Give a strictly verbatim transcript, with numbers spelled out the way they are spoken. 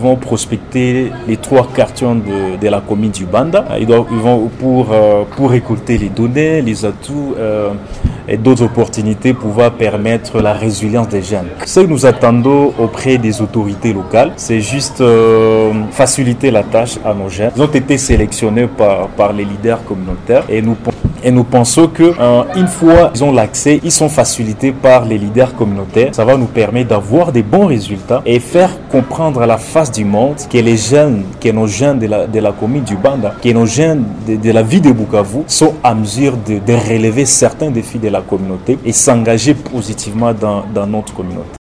vont prospecter les trois quartiers de, de la commune du Banda. Ils, doivent, ils vont pour, euh, pour récolter les données, les atouts euh, et d'autres opportunités pour pouvoir permettre la résilience des jeunes. Ce que nous attendons auprès des autorités locales, c'est juste euh, faciliter la tâche à nos jeunes. Ils ont été sélectionnés par, par les leaders communautaires et nous, et nous pensons que euh, une fois ils ont l'accès, ils sont facilités par les leaders communautaires. Ça va nous permettre d'avoir des bons résultats et faire comprendre à la face du monde que les jeunes, que nos jeunes de la, de la commune du Banda, que nos jeunes de, de la ville de Bukavu sont à mesure de, de relever certains défis de la communauté et s'engager positivement dans, dans notre communauté.